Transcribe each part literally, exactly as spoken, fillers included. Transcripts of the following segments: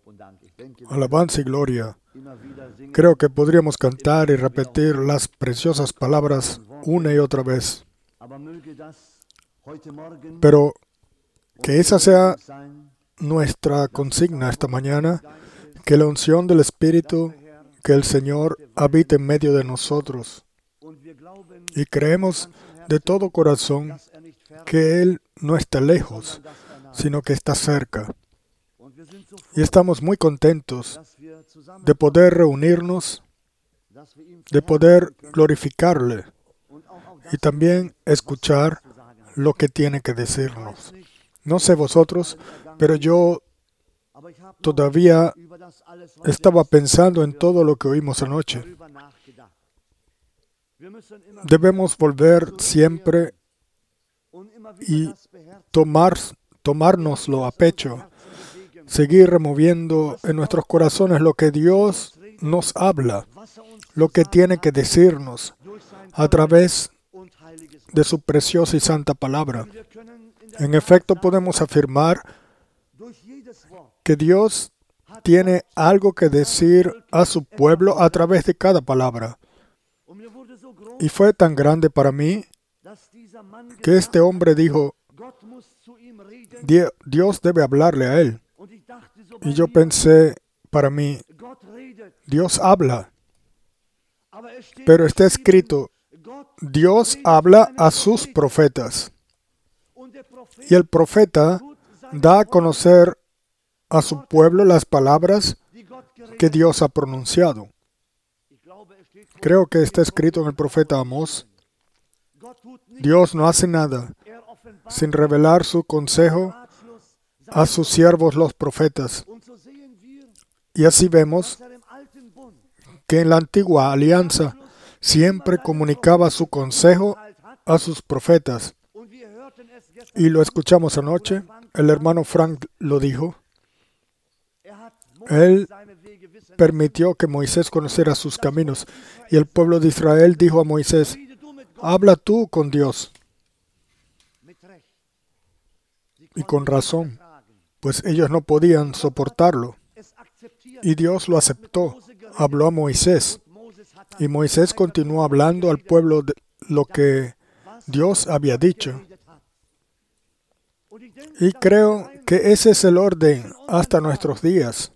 alabanza y gloria. Creo que podríamos cantar y repetir las preciosas palabras una y otra vez. Pero que esa sea nuestra consigna esta mañana, que la unción del Espíritu, que el Señor habite en medio de nosotros. Y creemos de todo corazón que Él no está lejos, sino que está cerca. Y estamos muy contentos de poder reunirnos, de poder glorificarle y también escuchar lo que tiene que decirnos. No sé vosotros, pero yo todavía estaba pensando en todo lo que oímos anoche. Debemos volver siempre y tomar, tomárnoslo a pecho, seguir removiendo en nuestros corazones lo que Dios nos habla, lo que tiene que decirnos a través de su preciosa y santa palabra. En efecto, podemos afirmar que Dios tiene algo que decir a su pueblo a través de cada palabra. Y fue tan grande para mí que este hombre dijo, Dios debe hablarle a él. Y yo pensé para mí, Dios habla. Pero está escrito, Dios habla a sus profetas. Y el profeta da a conocer a su pueblo las palabras que Dios ha pronunciado. Creo que está escrito en el profeta Amós, Dios no hace nada sin revelar su consejo a sus siervos los profetas. Y así vemos que en la antigua alianza siempre comunicaba su consejo a sus profetas. Y lo escuchamos anoche, el hermano Frank lo dijo. Él permitió que Moisés conociera sus caminos. Y el pueblo de Israel dijo a Moisés, habla tú con Dios. Y con razón, pues ellos no podían soportarlo. Y Dios lo aceptó. Habló a Moisés. Y Moisés continuó hablando al pueblo de lo que Dios había dicho. Y creo que ese es el orden hasta nuestros días.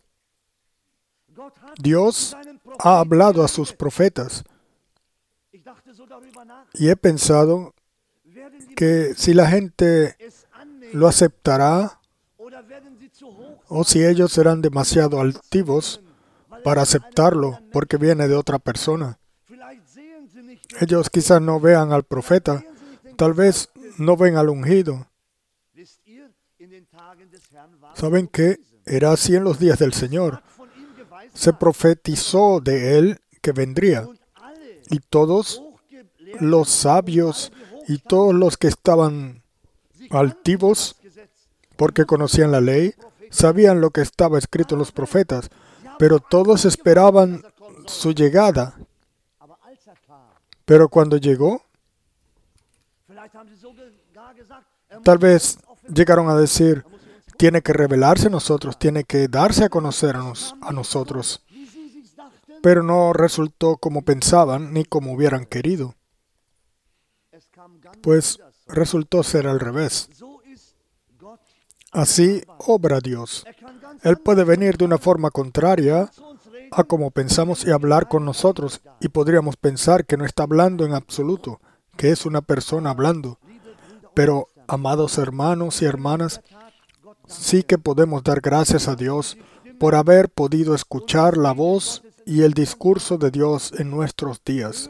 Dios ha hablado a sus profetas. Y he pensado que si la gente lo aceptará, o si ellos serán demasiado altivos para aceptarlo porque viene de otra persona. Ellos quizás no vean al profeta, tal vez no ven al ungido. ¿Saben qué? Era así en los días del Señor. Se profetizó de él que vendría. Y todos los sabios y todos los que estaban altivos, porque conocían la ley, sabían lo que estaba escrito en los profetas, pero todos esperaban su llegada. Pero cuando llegó, tal vez llegaron a decir, tiene que revelarse a nosotros, tiene que darse a conocer a, nos, a nosotros. Pero no resultó como pensaban ni como hubieran querido. Pues resultó ser al revés. Así obra Dios. Él puede venir de una forma contraria a como pensamos y hablar con nosotros. Y podríamos pensar que no está hablando en absoluto, que es una persona hablando. Pero, amados hermanos y hermanas, sí que podemos dar gracias a Dios por haber podido escuchar la voz y el discurso de Dios en nuestros días.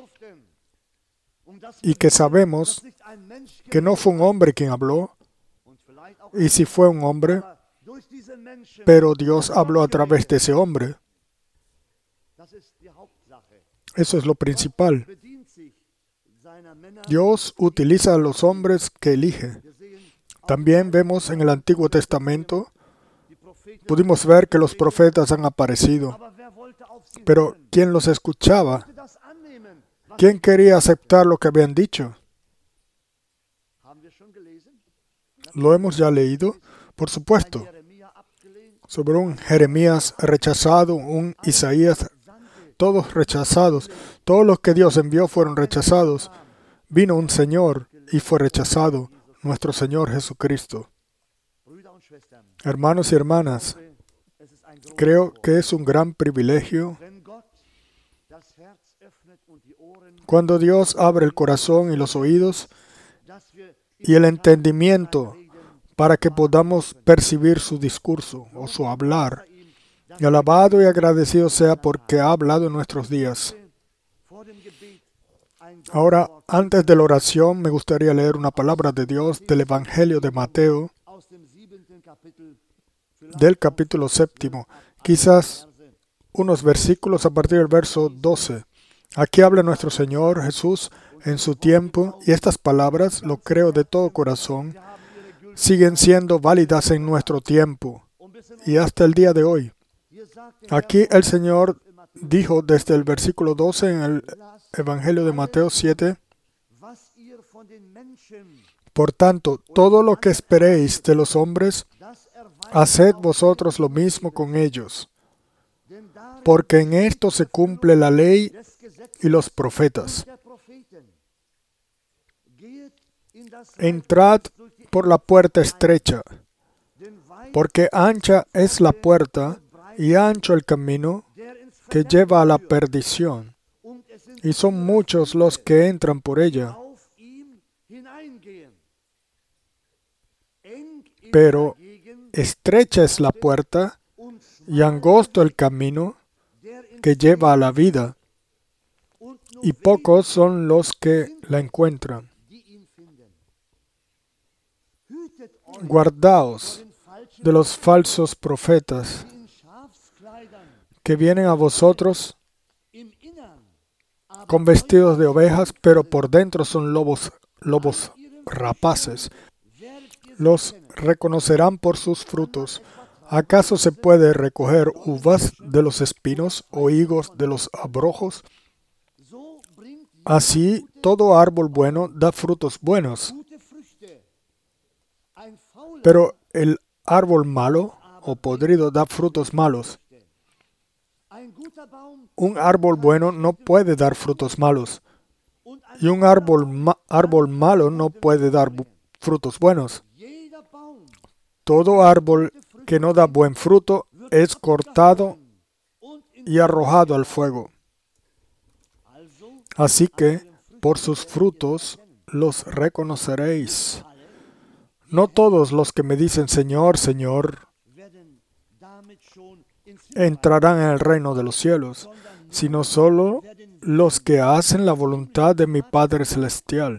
Y que sabemos que no fue un hombre quien habló, y si fue un hombre, pero Dios habló a través de ese hombre. Eso es lo principal. Dios utiliza a los hombres que elige. También vemos en el Antiguo Testamento, pudimos ver que los profetas han aparecido. Pero ¿quién los escuchaba? ¿Quién quería aceptar lo que habían dicho? ¿Lo hemos ya leído? Por supuesto. sobre un Jeremías rechazado, un Isaías, todos rechazados. Todos los que Dios envió fueron rechazados. Vino un Señor y fue rechazado, nuestro Señor Jesucristo. Hermanos y hermanas, creo que es un gran privilegio cuando Dios abre el corazón y los oídos y el entendimiento para que podamos percibir su discurso o su hablar. Y alabado y agradecido sea porque ha hablado en nuestros días. Ahora, antes de la oración, me gustaría leer una palabra de Dios del Evangelio de Mateo, del capítulo séptimo, quizás unos versículos a partir del verso doce. Aquí habla nuestro Señor Jesús en su tiempo, y estas palabras, lo creo de todo corazón, siguen siendo válidas en nuestro tiempo y hasta el día de hoy. Aquí el Señor dijo desde el versículo doce en el Evangelio de Mateo siete, por tanto, todo lo que esperéis de los hombres, haced vosotros lo mismo con ellos, porque en esto se cumple la ley y los profetas. Entrad por la puerta estrecha, porque ancha es la puerta y ancho el camino que lleva a la perdición, y son muchos los que entran por ella. Pero estrecha es la puerta y angosto el camino que lleva a la vida, y pocos son los que la encuentran. Guardaos de los falsos profetas que vienen a vosotros con vestidos de ovejas, pero por dentro son lobos, lobos rapaces. Los reconocerán por sus frutos. ¿Acaso se puede recoger uvas de los espinos o higos de los abrojos? Así, todo árbol bueno da frutos buenos, pero el árbol malo o podrido da frutos malos. Un árbol bueno no puede dar frutos malos, y un árbol, ma- árbol malo no puede dar bu- frutos buenos. Todo árbol que no da buen fruto es cortado y arrojado al fuego. Así que, por sus frutos los reconoceréis. No todos los que me dicen Señor, Señor, entrarán en el reino de los cielos, sino solo los que hacen la voluntad de mi Padre Celestial.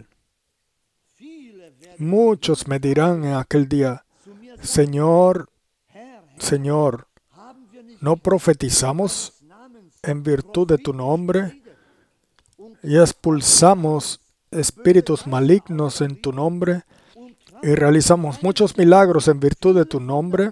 Muchos me dirán en aquel día, Señor, Señor, ¿no profetizamos en virtud de tu nombre y expulsamos espíritus malignos en tu nombre y realizamos muchos milagros en virtud de tu nombre?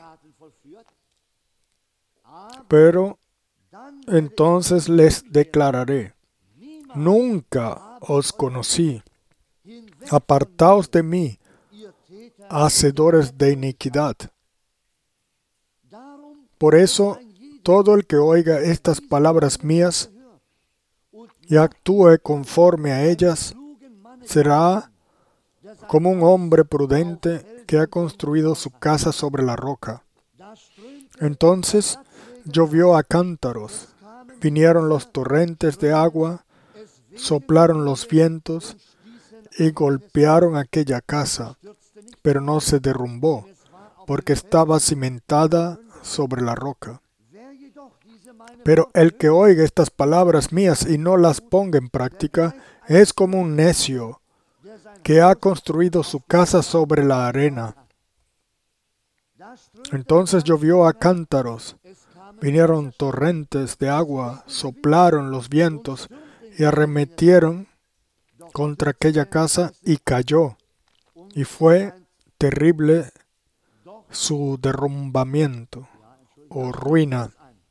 Pero entonces les declararé, nunca os conocí, apartaos de mí, hacedores de iniquidad. Por eso, todo el que oiga estas palabras mías y actúe conforme a ellas, será como un hombre prudente que ha construido su casa sobre la roca. Entonces llovió a cántaros, vinieron los torrentes de agua, soplaron los vientos y golpearon aquella casa, pero no se derrumbó, porque estaba cimentada sobre la roca. Pero el que oiga estas palabras mías y no las ponga en práctica, es como un necio que ha construido su casa sobre la arena. Entonces llovió a cántaros, vinieron torrentes de agua, soplaron los vientos y arremetieron contra aquella casa y cayó, y fue terrible su derrumbamiento o ruina.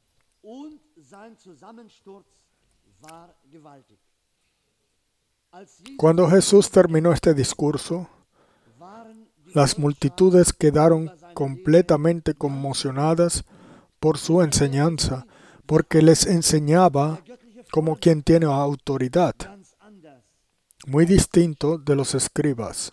Cuando Jesús terminó este discurso, las multitudes quedaron completamente conmocionadas por su enseñanza, porque les enseñaba como quien tiene autoridad, muy distinto de los escribas.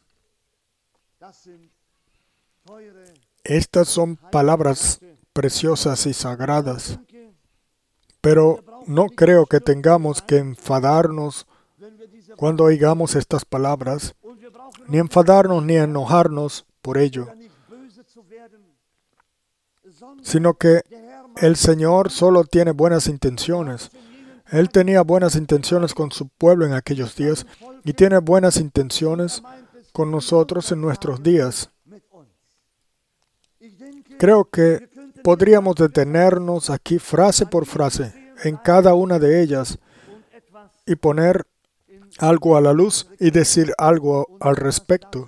Estas son palabras preciosas y sagradas, pero no creo que tengamos que enfadarnos cuando oigamos estas palabras, ni enfadarnos ni enojarnos por ello, sino que el Señor solo tiene buenas intenciones. Él tenía buenas intenciones con su pueblo en aquellos días y tiene buenas intenciones con nosotros en nuestros días. Creo que podríamos detenernos aquí frase por frase en cada una de ellas y poner algo a la luz y decir algo al respecto,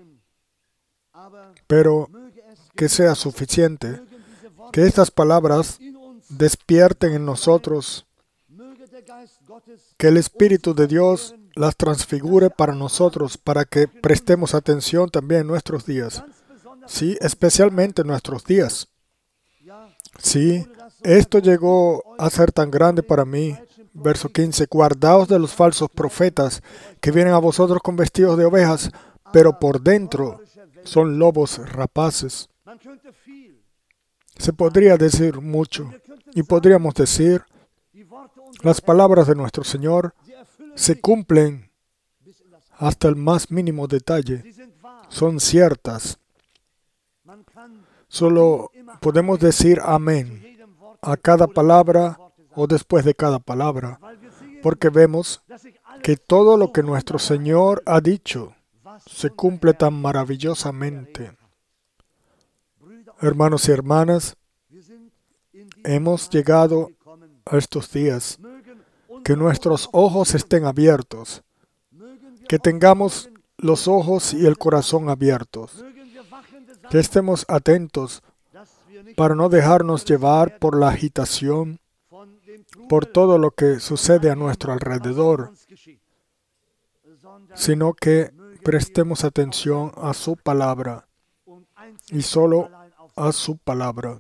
pero que sea suficiente, que estas palabras despierten en nosotros, que el Espíritu de Dios las transfigure para nosotros, para que prestemos atención también en nuestros días. Sí, especialmente en nuestros días. Sí, esto llegó a ser tan grande para mí. Verso quince, guardaos de los falsos profetas que vienen a vosotros con vestidos de ovejas, pero por dentro son lobos rapaces. Se podría decir mucho, y podríamos decir, las palabras de nuestro Señor se cumplen hasta el más mínimo detalle. Son ciertas. Solo podemos decir amén a cada palabra o después de cada palabra, porque vemos que todo lo que nuestro Señor ha dicho se cumple tan maravillosamente. Hermanos y hermanas, hemos llegado a estos días. Que nuestros ojos estén abiertos, que tengamos los ojos y el corazón abiertos, que estemos atentos para no dejarnos llevar por la agitación, por todo lo que sucede a nuestro alrededor, sino que prestemos atención a su palabra y solo a su palabra.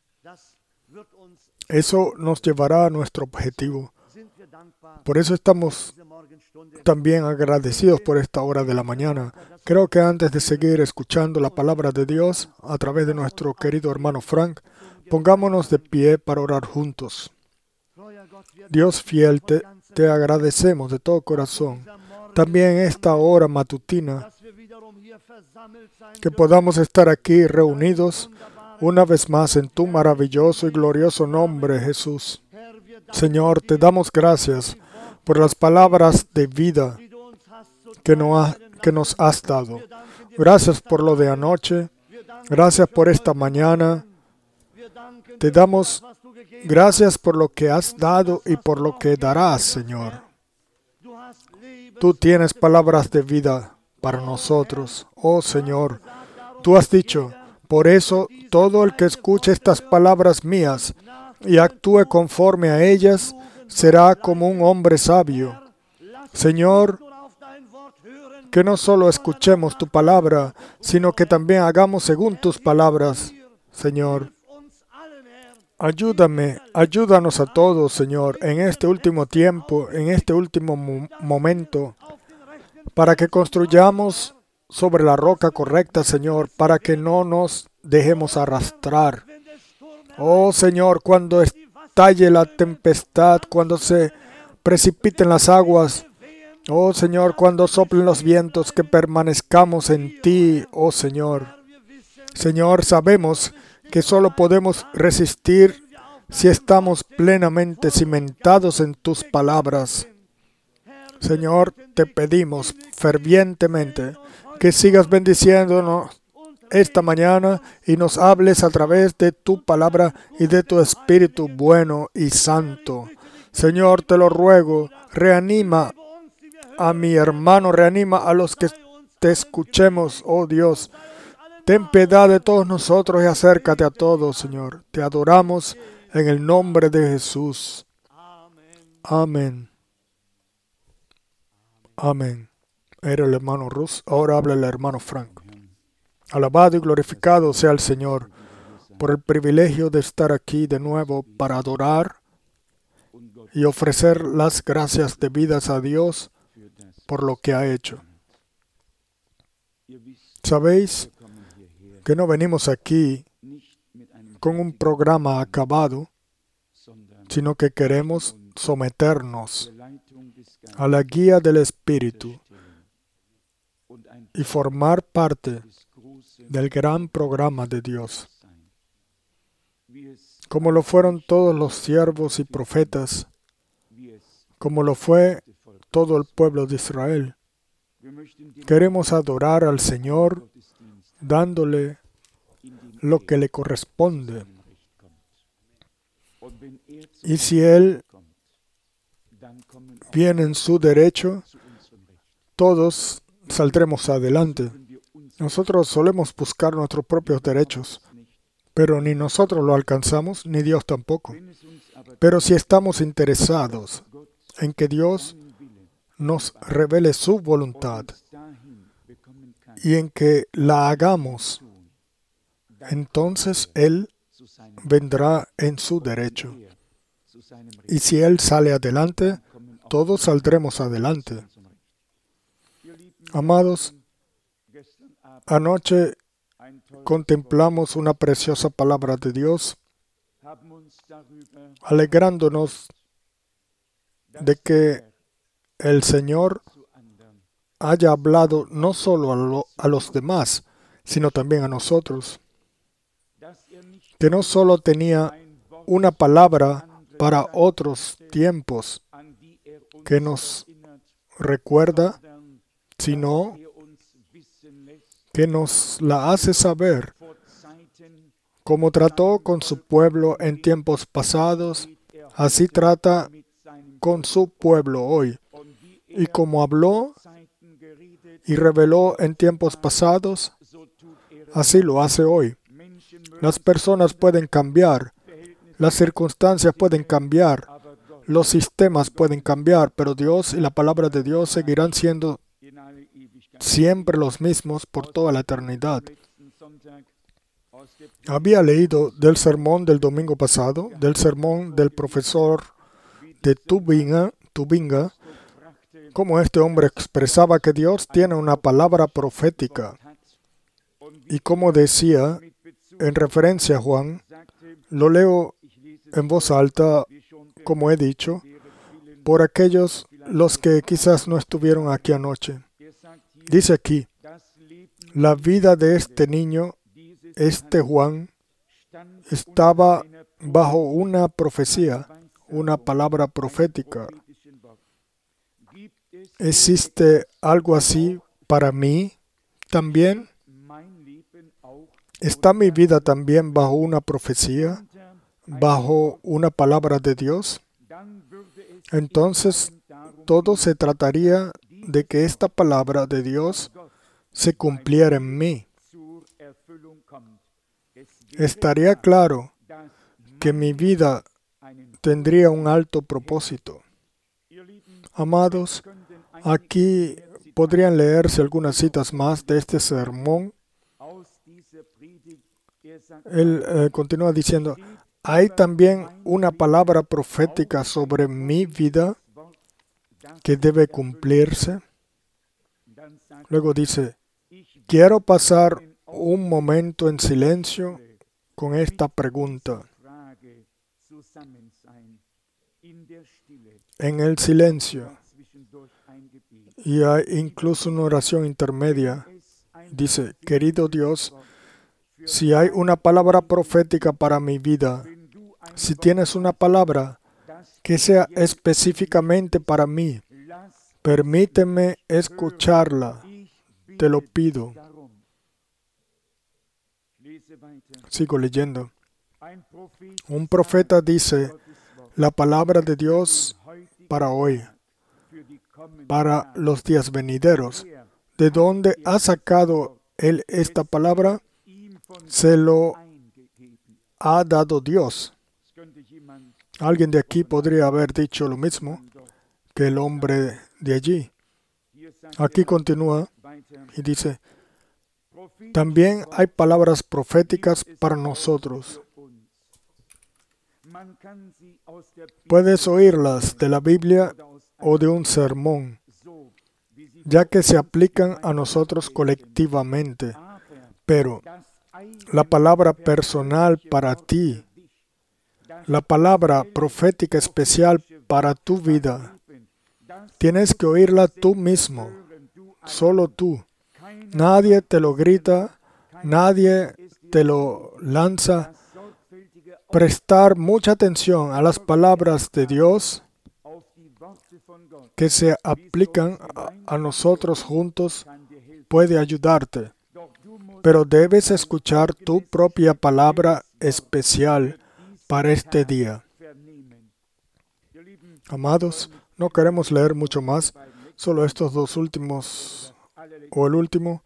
Eso nos llevará a nuestro objetivo. Por eso estamos también agradecidos por esta hora de la mañana. Creo que antes de seguir escuchando la palabra de Dios a través de nuestro querido hermano Frank, pongámonos de pie para orar juntos. Dios fiel, te, te agradecemos de todo corazón. También en esta hora matutina, que podamos estar aquí reunidos una vez más en tu maravilloso y glorioso nombre, Jesús. Señor, te damos gracias por las palabras de vida que nos, ha, que nos has dado. Gracias por lo de anoche. Gracias por esta mañana. Te damos gracias por lo que has dado y por lo que darás, Señor. Tú tienes palabras de vida para nosotros. Oh, Señor, tú has dicho, por eso todo el que escuche estas palabras mías y actúe conforme a ellas, será como un hombre sabio. Señor, que no solo escuchemos tu palabra, sino que también hagamos según tus palabras. Señor, ayúdame, ayúdanos a todos, Señor, en este último tiempo, en este último mo- momento, para que construyamos sobre la roca correcta, Señor, para que no nos dejemos arrastrar. Oh, Señor, cuando estalle la tempestad, cuando se precipiten las aguas, oh, Señor, cuando soplen los vientos, que permanezcamos en ti, oh, Señor. Señor, sabemos que solo podemos resistir si estamos plenamente cimentados en tus palabras. Señor, te pedimos fervientemente que sigas bendiciéndonos esta mañana y nos hables a través de tu palabra y de tu Espíritu bueno y santo. Señor, te lo ruego, reanima a mi hermano, reanima a los que te escuchemos, oh Dios. Ten piedad de todos nosotros y acércate a todos, Señor. Te adoramos en el nombre de Jesús. Amén. Amén. Era el hermano Rus, ahora habla el hermano Frank. Alabado y glorificado sea el Señor. por el privilegio de estar aquí de nuevo para adorar y ofrecer las gracias debidas a Dios por lo que ha hecho. Sabéis que no venimos aquí con un programa acabado, sino que queremos someternos a la guía del Espíritu y formar parte del gran programa de Dios. Como lo fueron todos los siervos y profetas, como lo fue todo el pueblo de Israel. Queremos adorar al Señor dándole lo que le corresponde. Y si Él viene en su derecho, todos saldremos adelante. Nosotros solemos buscar nuestros propios derechos, pero ni nosotros lo alcanzamos, ni Dios tampoco. Pero si estamos interesados en que Dios nos revele su voluntad y en que la hagamos, entonces Él vendrá en su derecho. Y si Él sale adelante, todos saldremos adelante. Amados, anoche contemplamos una preciosa palabra de Dios, alegrándonos de que el Señor haya hablado no solo a, lo, a los demás, sino también a nosotros. Que no solo tenía una palabra para otros tiempos que nos recuerda, sino que nos la hace saber, como trató con su pueblo en tiempos pasados, así trata con su pueblo hoy. Y como habló y reveló en tiempos pasados, así lo hace hoy. Las personas pueden cambiar, las circunstancias pueden cambiar, los sistemas pueden cambiar, pero Dios y la palabra de Dios seguirán siendo siempre los mismos por toda la eternidad. Había leído del sermón del domingo pasado, del sermón del profesor de Tubinga, Tubinga, cómo este hombre expresaba que Dios tiene una palabra profética. Y como decía, en referencia a Juan, lo leo en voz alta, como he dicho, por aquellos los que quizás no estuvieron aquí anoche. Dice aquí, la vida de este niño, este Juan, estaba bajo una profecía, una palabra profética. ¿Existe algo así para mí también? ¿Está mi vida también bajo una profecía, bajo una palabra de Dios? Entonces, todo se trataría de que esta palabra de Dios se cumpliera en mí. Estaría claro que mi vida tendría un alto propósito. Amados, aquí podrían leerse algunas citas más de este sermón. Él eh, continúa diciendo, hay también una palabra profética sobre mi vida que debe cumplirse. Luego dice, quiero pasar un momento en silencio con esta pregunta. En el silencio, y hay incluso una oración intermedia, dice, querido Dios, si hay una palabra profética para mi vida, si tienes una palabra que sea específicamente para mí, permíteme escucharla, te lo pido. Sigo leyendo. Un profeta dice, la palabra de Dios para hoy, para los días venideros. ¿De dónde ha sacado él esta palabra? Se lo ha dado Dios. Alguien de aquí podría haber dicho lo mismo que el hombre de allí. Aquí continúa y dice, También hay palabras proféticas para nosotros. Puedes oírlas de la Biblia o de un sermón, ya que se aplican a nosotros colectivamente. Pero la palabra personal para ti, la palabra profética especial para tu vida, tienes que oírla tú mismo, solo tú. Nadie te lo grita, nadie te lo lanza. Prestar mucha atención a las palabras de Dios que se aplican a, a nosotros juntos puede ayudarte. Pero debes escuchar tu propia palabra especial para este día. Amados, no queremos leer mucho más, solo estos dos últimos, o el último.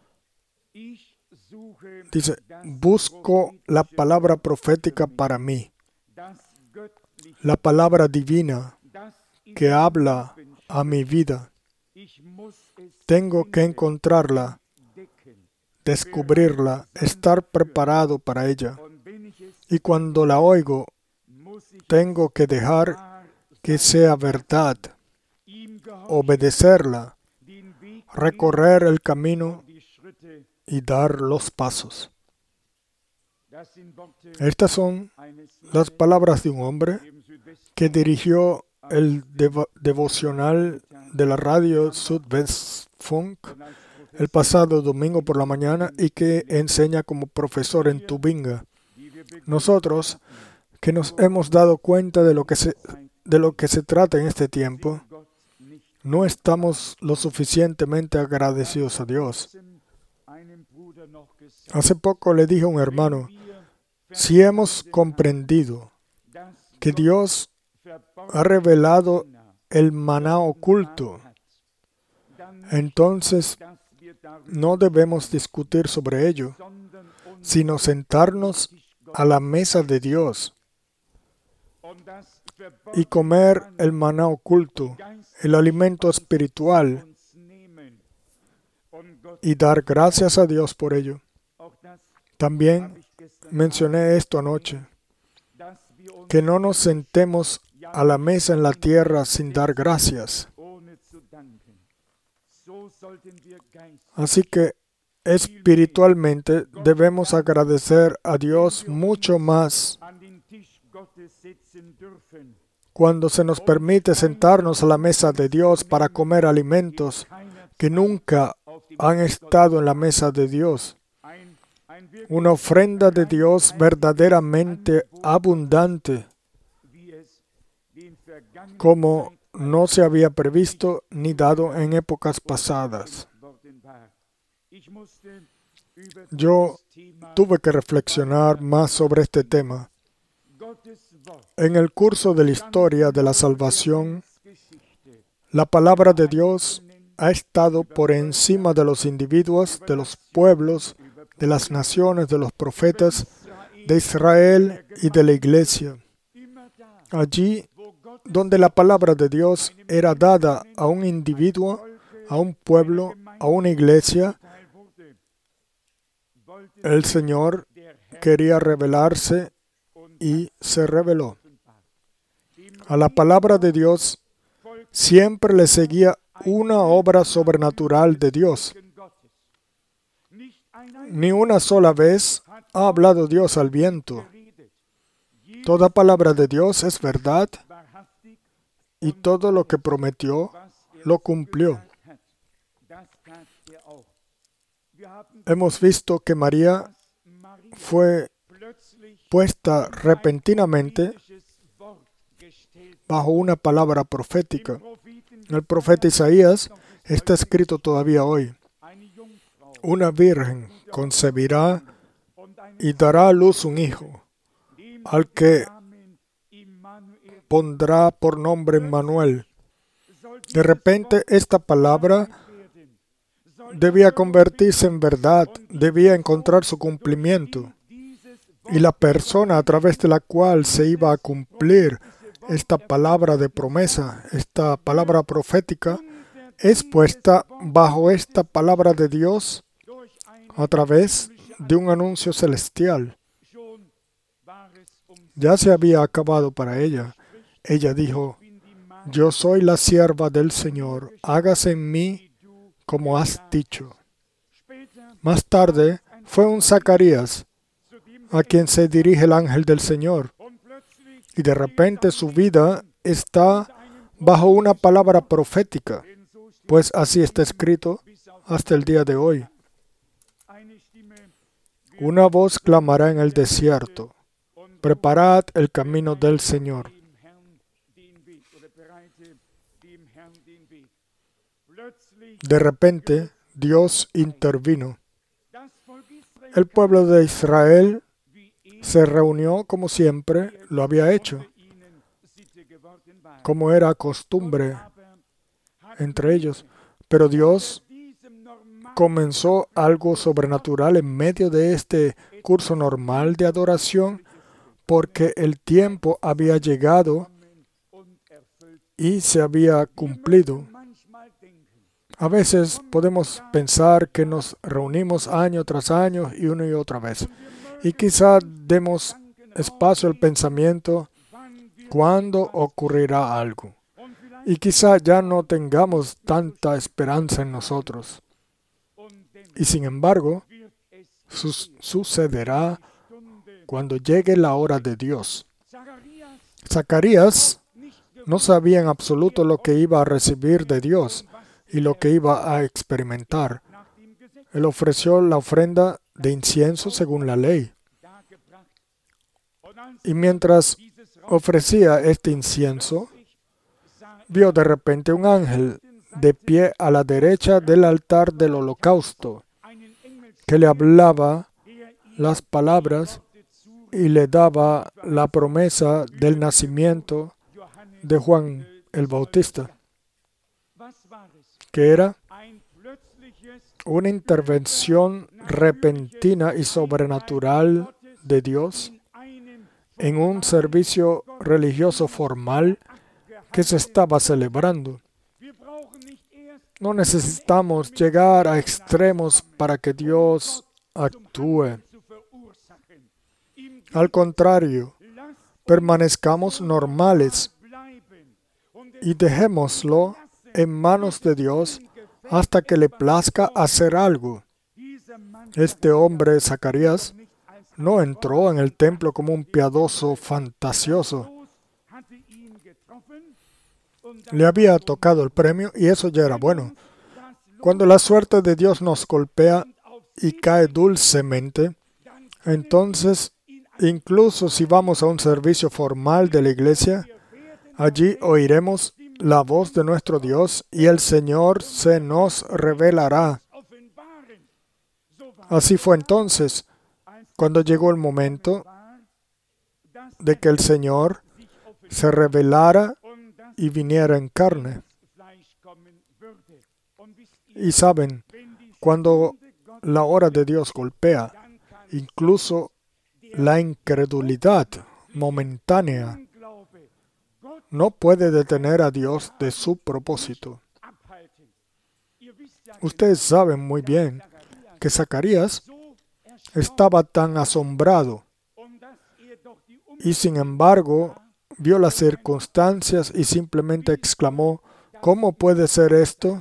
Dice, busco la palabra profética para mí, la palabra divina que habla a mi vida. Tengo que encontrarla, descubrirla, estar preparado para ella. Y cuando la oigo, tengo que dejar que sea verdad, obedecerla, recorrer el camino y dar los pasos. Estas son las palabras de un hombre que dirigió el devo- devocional de la radio Südwestfunk el pasado domingo por la mañana y que enseña como profesor en Tubinga. Nosotros, que nos hemos dado cuenta de lo que se, de lo que se trata en este tiempo, no estamos lo suficientemente agradecidos a Dios. Hace poco le dije a un hermano, si hemos comprendido que Dios ha revelado el maná oculto, entonces no debemos discutir sobre ello, sino sentarnos a la mesa de Dios y comer el maná oculto, el alimento espiritual, y dar gracias a Dios por ello. También mencioné esto anoche, que no nos sentemos a la mesa en la tierra sin dar gracias. Así que espiritualmente debemos agradecer a Dios mucho más cuando se nos permite sentarnos a la mesa de Dios para comer alimentos que nunca han estado en la mesa de Dios. Una ofrenda de Dios verdaderamente abundante, como no se había previsto ni dado en épocas pasadas. Yo tuve que reflexionar más sobre este tema. En el curso de la historia de la salvación, la palabra de Dios ha estado por encima de los individuos, de los pueblos, de las naciones, de los profetas, de Israel y de la iglesia. Allí donde la palabra de Dios era dada a un individuo, a un pueblo, a una iglesia, el Señor quería revelarse y se reveló. A la palabra de Dios siempre le seguía una obra sobrenatural de Dios. Ni una sola vez ha hablado Dios al viento. Toda palabra de Dios es verdad y todo lo que prometió lo cumplió. Hemos visto que María fue puesta repentinamente bajo una palabra profética. El profeta Isaías está escrito todavía hoy. Una virgen concebirá y dará a luz un hijo, al que pondrá por nombre Emmanuel. De repente esta palabra debía convertirse en verdad, debía encontrar su cumplimiento. Y la persona a través de la cual se iba a cumplir esta palabra de promesa, esta palabra profética, es puesta bajo esta palabra de Dios a través de un anuncio celestial. Ya se había acabado para ella. Ella dijo: yo soy la sierva del Señor, hágase en mí como has dicho. Más tarde fue un Zacarías a quien se dirige el ángel del Señor, y de repente su vida está bajo una palabra profética, pues así está escrito hasta el día de hoy. Una voz clamará en el desierto: preparad el camino del Señor. De repente, Dios intervino. El pueblo de Israel se reunió como siempre lo había hecho, como era costumbre entre ellos. Pero Dios comenzó algo sobrenatural en medio de este curso normal de adoración, porque el tiempo había llegado y se había cumplido. A veces podemos pensar que nos reunimos año tras año y una y otra vez, y quizá demos espacio al pensamiento cuándo ocurrirá algo, y quizá ya no tengamos tanta esperanza en nosotros. Y sin embargo, su- sucederá cuando llegue la hora de Dios. Zacarías no sabía en absoluto lo que iba a recibir de Dios y lo que iba a experimentar. Él ofreció la ofrenda de incienso según la ley. Y mientras ofrecía este incienso, vio de repente un ángel de pie a la derecha del altar del holocausto, que le hablaba las palabras y le daba la promesa del nacimiento de Juan el Bautista, que era una intervención repentina y sobrenatural de Dios en un servicio religioso formal que se estaba celebrando. No necesitamos llegar a extremos para que Dios actúe. Al contrario, permanezcamos normales y dejémoslo en manos de Dios hasta que le plazca hacer algo. Este hombre, Zacarías, no entró en el templo como un piadoso fantasioso. Le había tocado el premio y eso ya era bueno. Cuando la suerte de Dios nos golpea y cae dulcemente, entonces, incluso si vamos a un servicio formal de la iglesia, allí oiremos la voz de nuestro Dios y el Señor se nos revelará. Así fue entonces, cuando llegó el momento de que el Señor se revelara y viniera en carne. Y saben, cuando la hora de Dios golpea, incluso la incredulidad momentánea no puede detener a Dios de su propósito. Ustedes saben muy bien que Zacarías estaba tan asombrado y sin embargo vio las circunstancias y simplemente exclamó: ¿cómo puede ser esto?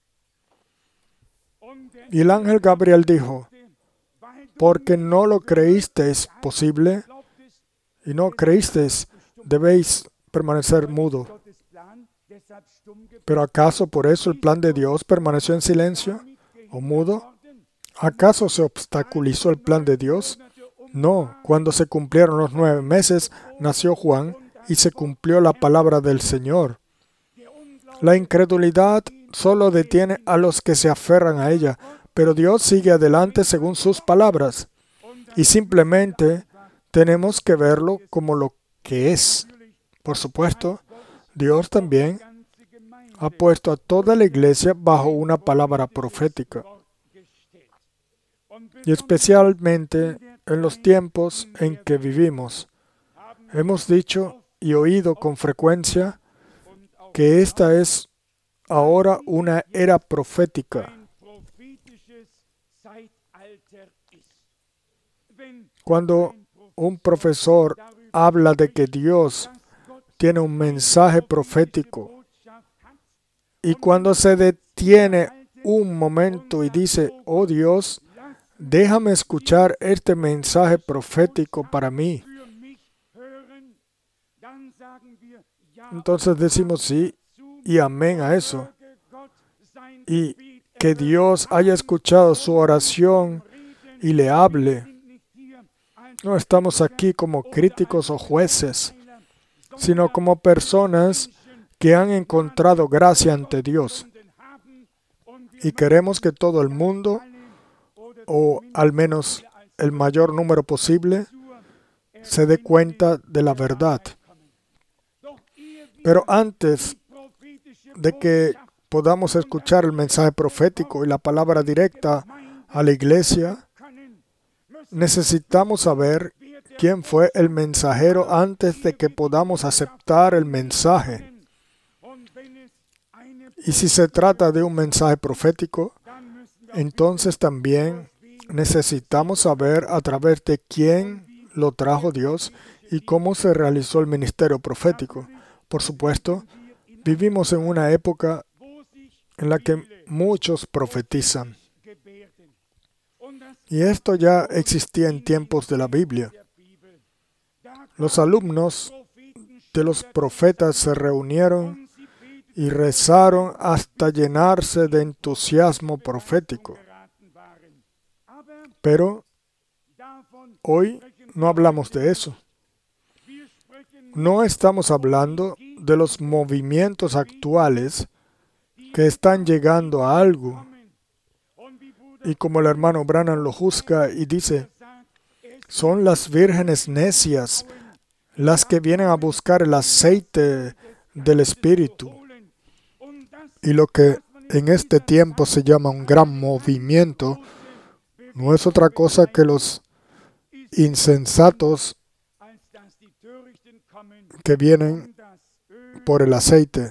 Y el ángel Gabriel dijo: porque no lo creísteis posible y no creísteis, debéis permanecer mudo. ¿Pero acaso por eso el plan de Dios permaneció en silencio o mudo? ¿Acaso se obstaculizó el plan de Dios? No, cuando se cumplieron los nueve meses, nació Juan y se cumplió la palabra del Señor. La incredulidad solo detiene a los que se aferran a ella, pero Dios sigue adelante según sus palabras. Y simplemente tenemos que verlo como lo que es. Por supuesto, Dios también ha puesto a toda la iglesia bajo una palabra profética. Y especialmente en los tiempos en que vivimos, hemos dicho y oído con frecuencia que esta es ahora una era profética. Cuando un profesor habla de que Dios tiene un mensaje profético y cuando se detiene un momento y dice, oh Dios, déjame escuchar este mensaje profético para mí. Entonces decimos sí y amén a eso. Y que Dios haya escuchado su oración y le hable. No estamos aquí como críticos o jueces, sino como personas que han encontrado gracia ante Dios. Y queremos que todo el mundo, o al menos el mayor número posible, se dé cuenta de la verdad. Pero antes de que podamos escuchar el mensaje profético y la palabra directa a la iglesia, necesitamos saber quién fue el mensajero antes de que podamos aceptar el mensaje. Y si se trata de un mensaje profético, entonces también necesitamos saber a través de quién lo trajo Dios y cómo se realizó el ministerio profético. Por supuesto, vivimos en una época en la que muchos profetizan. Y esto ya existía en tiempos de la Biblia. Los alumnos de los profetas se reunieron y rezaron hasta llenarse de entusiasmo profético. Pero hoy no hablamos de eso. No estamos hablando de los movimientos actuales que están llegando a algo. Y como el hermano Branham lo juzga y dice, son las vírgenes necias las que vienen a buscar el aceite del Espíritu. Y lo que en este tiempo se llama un gran movimiento no es otra cosa que los insensatos que vienen por el aceite.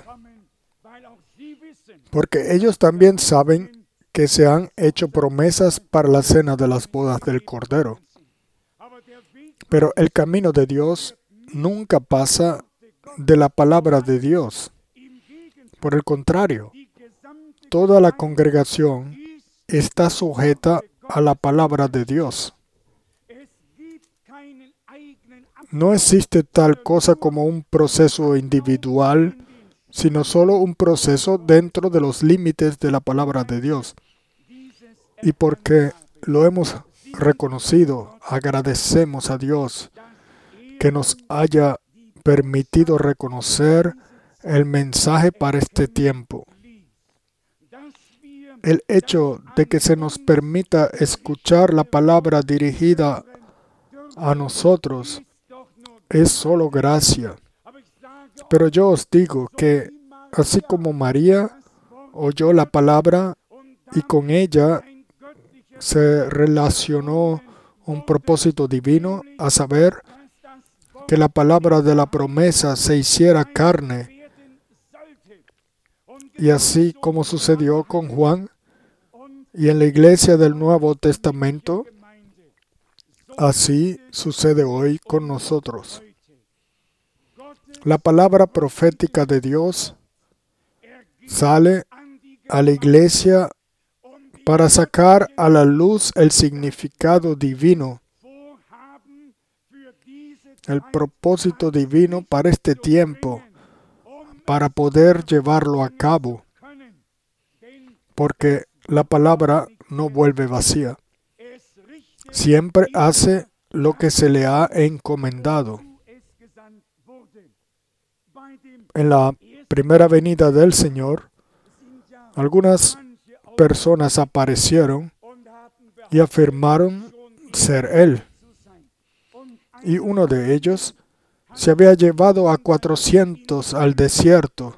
Porque ellos también saben que se han hecho promesas para la cena de las bodas del Cordero. Pero el camino de Dios nunca pasa de la palabra de Dios. Por el contrario, toda la congregación está sujeta a la palabra de Dios. No existe tal cosa como un proceso individual, sino solo un proceso dentro de los límites de la palabra de Dios. Y porque lo hemos reconocido, agradecemos a Dios que nos haya permitido reconocer el mensaje para este tiempo. El hecho de que se nos permita escuchar la palabra dirigida a nosotros es solo gracia. Pero yo os digo que, así como María oyó la palabra y con ella se relacionó un propósito divino, a saber, que la palabra de la promesa se hiciera carne. Y así como sucedió con Juan y en la iglesia del Nuevo Testamento, así sucede hoy con nosotros. La palabra profética de Dios sale a la iglesia para sacar a la luz el significado divino, el propósito divino para este tiempo, para poder llevarlo a cabo, porque la palabra no vuelve vacía. Siempre hace lo que se le ha encomendado. En la primera venida del Señor, algunas personas aparecieron y afirmaron ser Él. Y uno de ellos se había llevado a cuatrocientos al desierto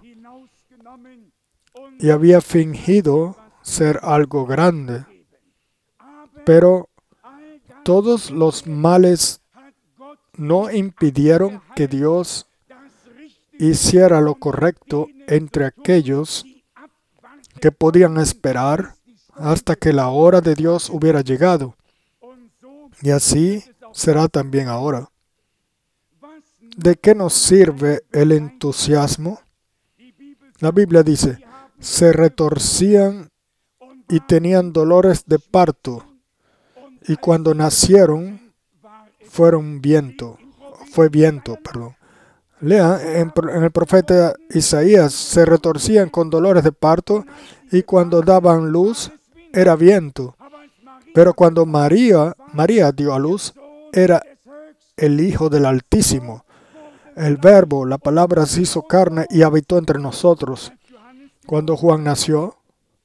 y había fingido ser algo grande. Pero todos los males no impidieron que Dios hiciera lo correcto entre aquellos que podían esperar hasta que la hora de Dios hubiera llegado. Y así será también ahora. ¿De qué nos sirve el entusiasmo? La Biblia dice, se retorcían y tenían dolores de parto, y cuando nacieron fueron viento, fue viento, perdón. Lean, en, en el profeta Isaías, se retorcían con dolores de parto, y cuando daban luz era viento. Pero cuando María, María dio a luz, era el Hijo del Altísimo. El Verbo, la palabra se hizo carne y habitó entre nosotros. Cuando Juan nació,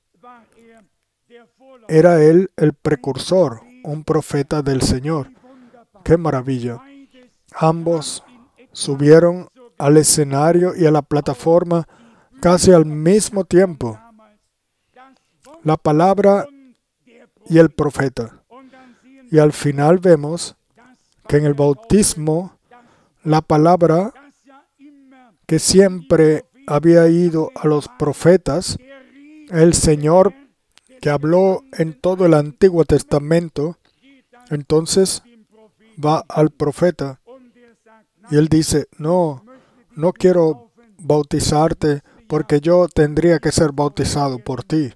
era él el precursor, un profeta del Señor. ¡Qué maravilla! Ambos subieron al escenario y a la plataforma casi al mismo tiempo. La palabra y el profeta. Y al final vemos que en el bautismo, la palabra que siempre había ido a los profetas, el Señor que habló en todo el Antiguo Testamento, entonces va al profeta y él dice, no, no quiero bautizarte porque yo tendría que ser bautizado por ti.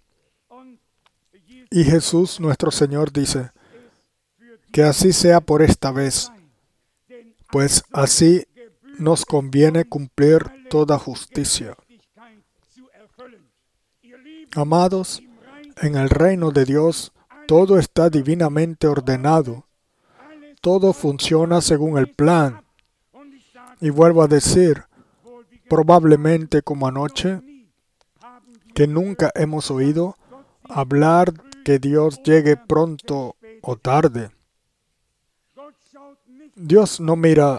Y Jesús, nuestro Señor, dice, que así sea por esta vez, pues así nos conviene cumplir toda justicia. Amados, en el reino de Dios, todo está divinamente ordenado. Todo funciona según el plan. Y vuelvo a decir, probablemente como anoche, que nunca hemos oído hablar que Dios llegue pronto o tarde. Dios no mira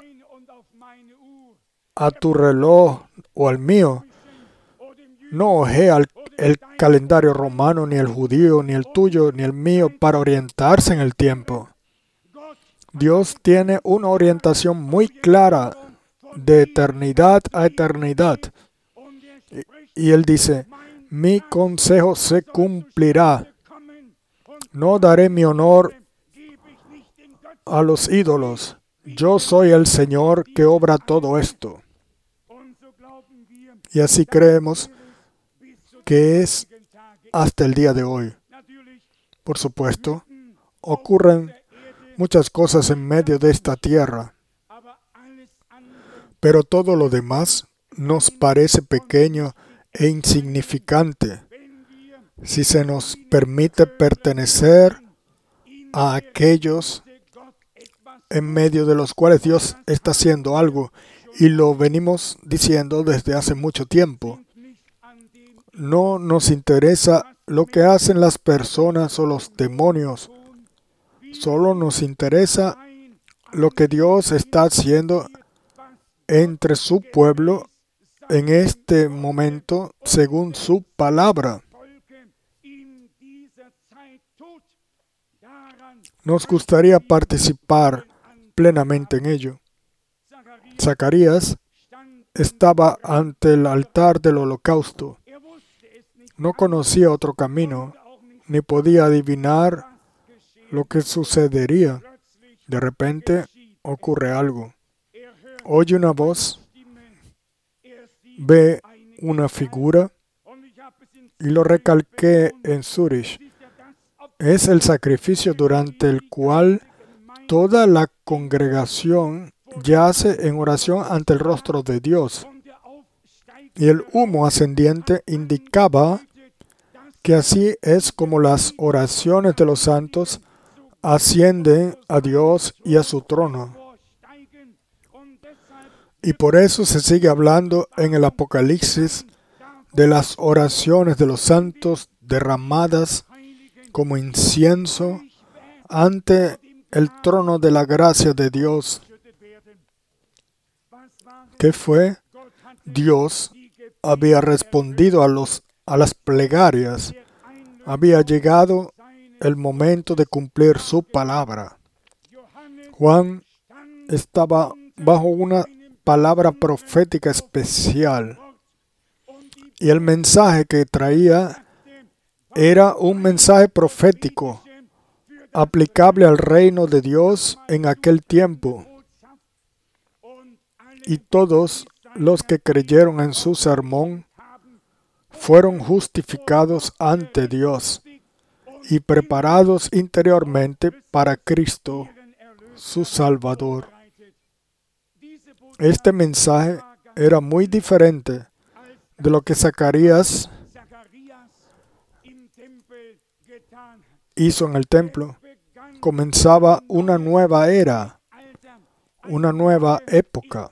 a tu reloj o al mío. No ojea el, el calendario romano, ni el judío, ni el tuyo, ni el mío, para orientarse en el tiempo. Dios tiene una orientación muy clara de eternidad a eternidad. Y, y Él dice, mi consejo se cumplirá. No daré mi honor a los ídolos. Yo soy el Señor que obra todo esto. Y así creemos que es hasta el día de hoy. Por supuesto, ocurren muchas cosas en medio de esta tierra, pero todo lo demás nos parece pequeño e insignificante si se nos permite pertenecer a aquellos en medio de los cuales Dios está haciendo algo, y lo venimos diciendo desde hace mucho tiempo. No nos interesa lo que hacen las personas o los demonios. Solo nos interesa lo que Dios está haciendo entre su pueblo en este momento según su palabra. Nos gustaría participar plenamente en ello. Zacarías estaba ante el altar del holocausto. No conocía otro camino, ni podía adivinar lo que sucedería. De repente ocurre algo. Oye una voz, ve una figura, y lo recalqué en Zurich. Es el sacrificio durante el cual toda la congregación yace en oración ante el rostro de Dios. Y el humo ascendiente indicaba que así es como las oraciones de los santos ascienden a Dios y a su trono. Y por eso se sigue hablando en el Apocalipsis de las oraciones de los santos derramadas como incienso ante el trono de la gracia de Dios. ¿Qué fue? Dios había respondido a, los, a las plegarias. Había llegado el momento de cumplir su palabra. Juan estaba bajo una palabra profética especial. Y el mensaje que traía era un mensaje profético aplicable al reino de Dios en aquel tiempo. Y todos los que creyeron en su sermón fueron justificados ante Dios y preparados interiormente para Cristo, su Salvador. Este mensaje era muy diferente de lo que Zacarías hizo en el templo. Comenzaba una nueva era, una nueva época.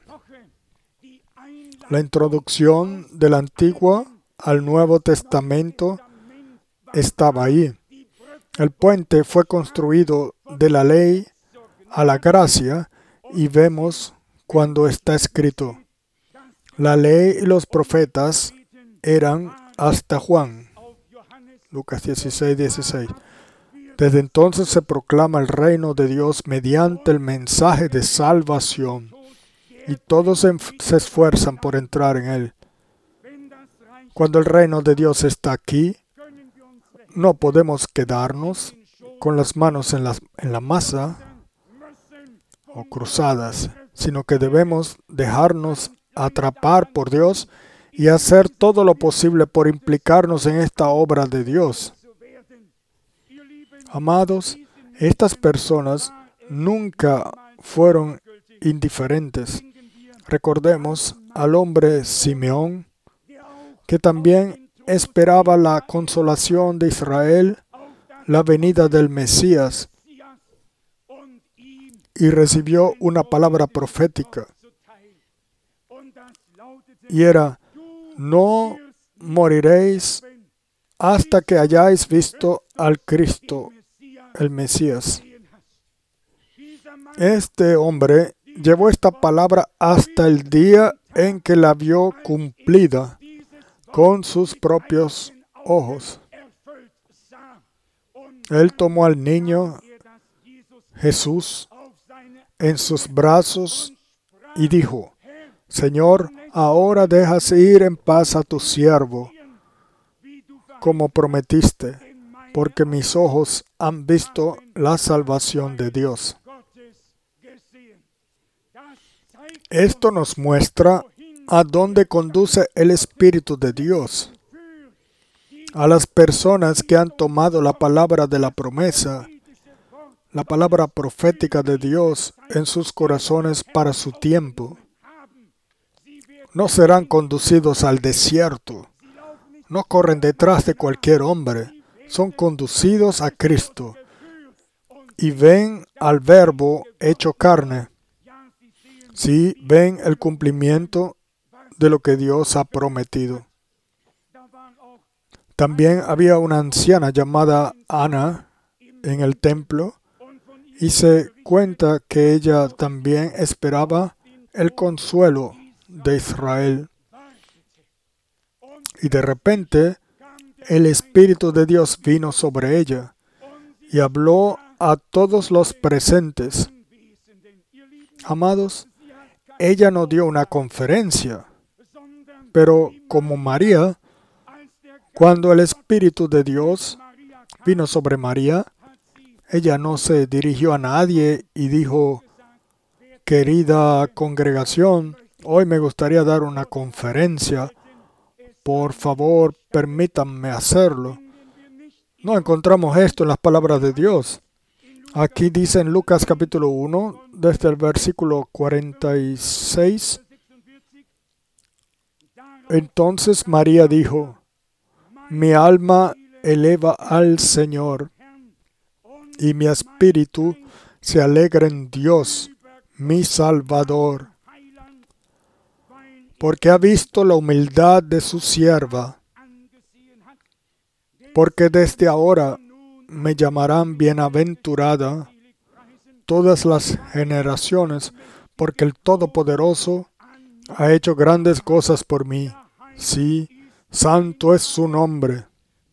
La introducción del Antiguo al Nuevo Testamento estaba ahí. El puente fue construido de la ley a la gracia y vemos cuando está escrito: la ley y los profetas eran hasta Juan. Lucas dieciséis, dieciséis. Desde entonces se proclama el reino de Dios mediante el mensaje de salvación y todos se, se esfuerzan por entrar en él. Cuando el reino de Dios está aquí, no podemos quedarnos con las manos en la, en la masa o cruzadas, sino que debemos dejarnos atrapar por Dios y hacer todo lo posible por implicarnos en esta obra de Dios. Amados, estas personas nunca fueron indiferentes. Recordemos al hombre Simeón, que también esperaba la consolación de Israel, la venida del Mesías, y recibió una palabra profética. Y era: no moriréis hasta que hayáis visto al Cristo, el Mesías. Este hombre llevó esta palabra hasta el día en que la vio cumplida con sus propios ojos. Él tomó al niño Jesús en sus brazos y dijo: Señor, ahora dejas ir en paz a tu siervo, como prometiste, porque mis ojos han visto la salvación de Dios. Esto nos muestra a dónde conduce el Espíritu de Dios. A las personas que han tomado la palabra de la promesa, la palabra profética de Dios en sus corazones para su tiempo. No serán conducidos al desierto. No corren detrás de cualquier hombre. Son conducidos a Cristo y ven al Verbo hecho carne. Sí, ven el cumplimiento de lo que Dios ha prometido. También había una anciana llamada Ana en el templo y se cuenta que ella también esperaba el consuelo de Israel. Y de repente el Espíritu de Dios vino sobre ella y habló a todos los presentes. Amados, ella no dio una conferencia, pero como María, cuando el Espíritu de Dios vino sobre María, ella no se dirigió a nadie y dijo: querida congregación, hoy me gustaría dar una conferencia. Por favor, permítanme hacerlo. No encontramos esto en las palabras de Dios. Aquí dice en Lucas capítulo uno, desde el versículo cuarenta y seis. Entonces María dijo: mi alma eleva al Señor, y mi espíritu se alegra en Dios, mi Salvador, porque ha visto la humildad de su sierva. Porque desde ahora me llamarán bienaventurada todas las generaciones, porque el Todopoderoso ha hecho grandes cosas por mí. Sí, santo es su nombre.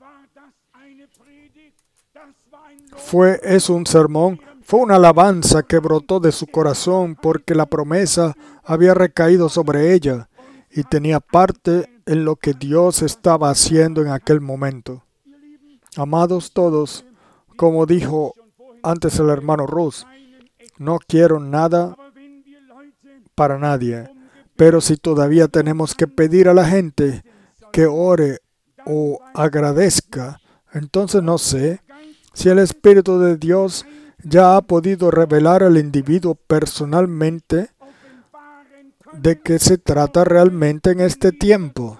Fue es un sermón, fue una alabanza que brotó de su corazón porque la promesa había recaído sobre ella y tenía parte en lo que Dios estaba haciendo en aquel momento. Amados todos, como dijo antes el hermano Ruz, no quiero nada para nadie, pero si todavía tenemos que pedir a la gente que ore o agradezca, entonces no sé si el Espíritu de Dios ya ha podido revelar al individuo personalmente de qué se trata realmente en este tiempo.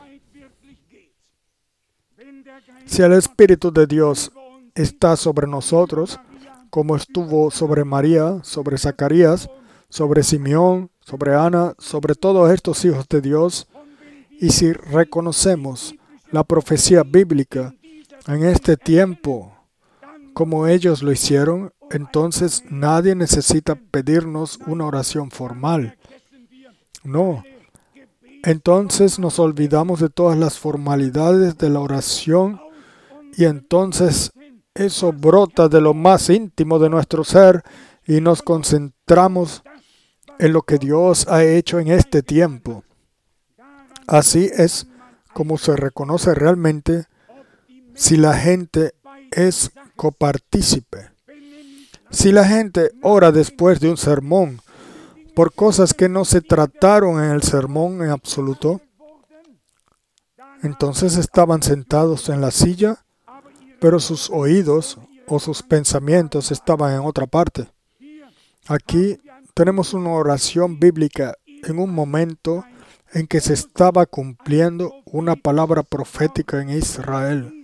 Si el Espíritu de Dios está sobre nosotros, como estuvo sobre María, sobre Zacarías, sobre Simeón, sobre Ana, sobre todos estos hijos de Dios, y si reconocemos la profecía bíblica en este tiempo, como ellos lo hicieron, entonces nadie necesita pedirnos una oración formal. No. Entonces nos olvidamos de todas las formalidades de la oración y entonces eso brota de lo más íntimo de nuestro ser y nos concentramos en lo que Dios ha hecho en este tiempo. Así es como se reconoce realmente si la gente es copartícipe. Si la gente ora después de un sermón por cosas que no se trataron en el sermón en absoluto, entonces estaban sentados en la silla, pero sus oídos o sus pensamientos estaban en otra parte. Aquí tenemos una oración bíblica en un momento en que se estaba cumpliendo una palabra profética en Israel.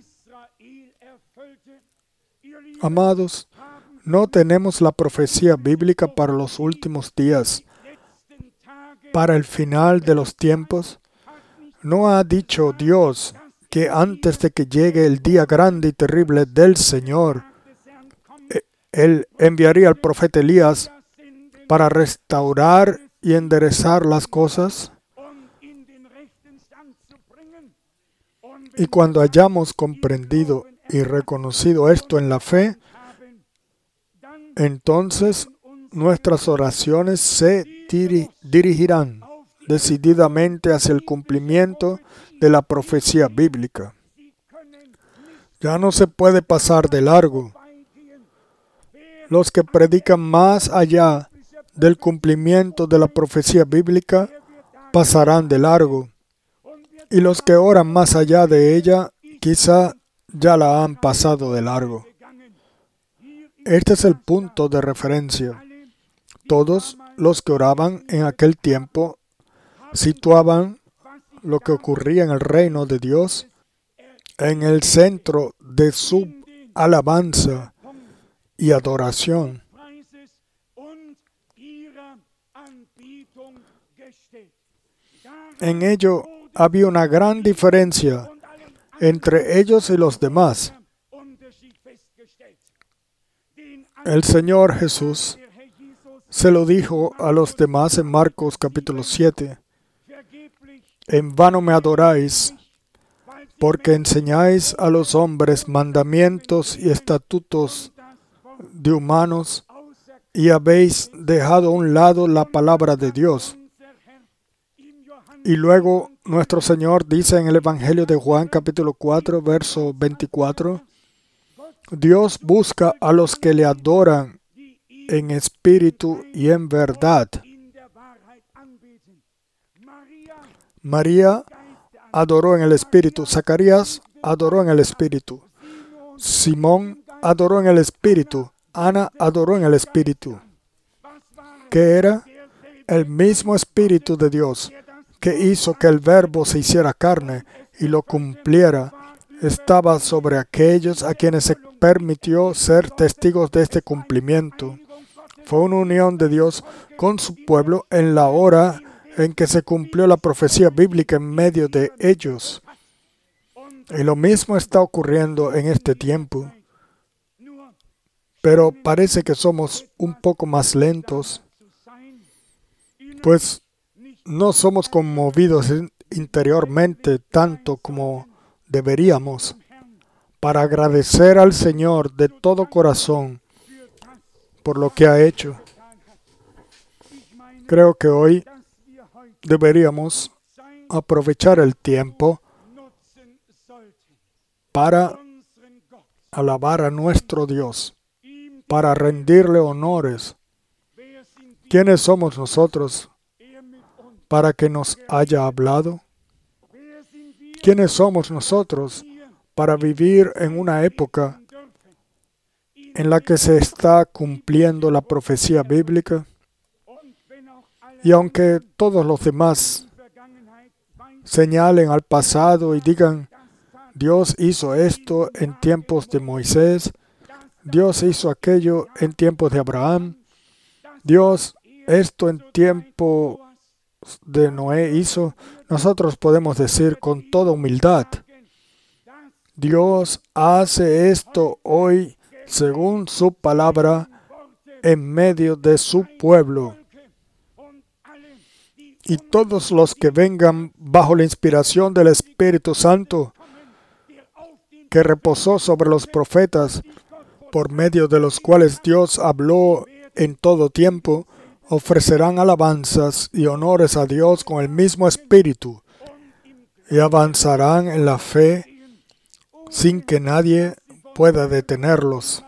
Amados, no tenemos la profecía bíblica para los últimos días, para el final de los tiempos. ¿No ha dicho Dios que antes de que llegue el día grande y terrible del Señor, Él enviaría al profeta Elías para restaurar y enderezar las cosas? Y cuando hayamos comprendido y reconocido esto en la fe, entonces nuestras oraciones se diri- dirigirán decididamente hacia el cumplimiento de la profecía bíblica. Ya no se puede pasar de largo. Los que predican más allá del cumplimiento de la profecía bíblica pasarán de largo. Y los que oran más allá de ella quizá ya la han pasado de largo. Este es el punto de referencia. Todos los que oraban en aquel tiempo situaban lo que ocurría en el reino de Dios en el centro de su alabanza y adoración. En ello había una gran diferencia entre ellos y los demás. El Señor Jesús se lo dijo a los demás en Marcos capítulo siete. En vano me adoráis, porque enseñáis a los hombres mandamientos y estatutos de humanos, y habéis dejado a un lado la palabra de Dios. Y luego nuestro Señor dice en el Evangelio de Juan capítulo cuatro, verso veinticuatro, Dios busca a los que le adoran en espíritu y en verdad. María adoró en el espíritu. Zacarías adoró en el espíritu. Simón adoró en el espíritu. Ana adoró en el espíritu. ¿Qué era? El mismo espíritu de Dios que hizo que el Verbo se hiciera carne y lo cumpliera, estaba sobre aquellos a quienes se permitió ser testigos de este cumplimiento. Fue una unión de Dios con su pueblo en la hora en que se cumplió la profecía bíblica en medio de ellos. Y lo mismo está ocurriendo en este tiempo. Pero parece que somos un poco más lentos, pues no somos conmovidos interiormente tanto como deberíamos para agradecer al Señor de todo corazón por lo que ha hecho. Creo que hoy deberíamos aprovechar el tiempo para alabar a nuestro Dios para rendirle honores. ¿Quiénes somos nosotros para que nos haya hablado? ¿Quiénes somos nosotros para vivir en una época en la que se está cumpliendo la profecía bíblica? Y aunque todos los demás señalen al pasado y digan, Dios hizo esto en tiempos de Moisés, Dios hizo aquello en tiempos de Abraham, Dios esto en tiempo de Noé hizo, nosotros podemos decir con toda humildad, Dios hace esto hoy según su palabra en medio de su pueblo. Y todos los que vengan bajo la inspiración del Espíritu Santo que reposó sobre los profetas, por medio de los cuales Dios habló en todo tiempo, ofrecerán alabanzas y honores a Dios con el mismo espíritu y avanzarán en la fe sin que nadie pueda detenerlos.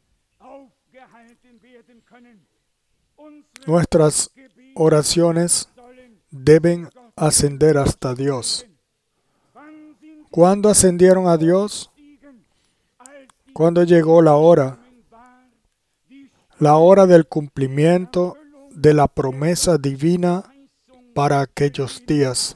Nuestras oraciones deben ascender hasta Dios. ¿Cuándo ascendieron a Dios? Cuando llegó la hora, la hora del cumplimiento de la promesa divina para aquellos días.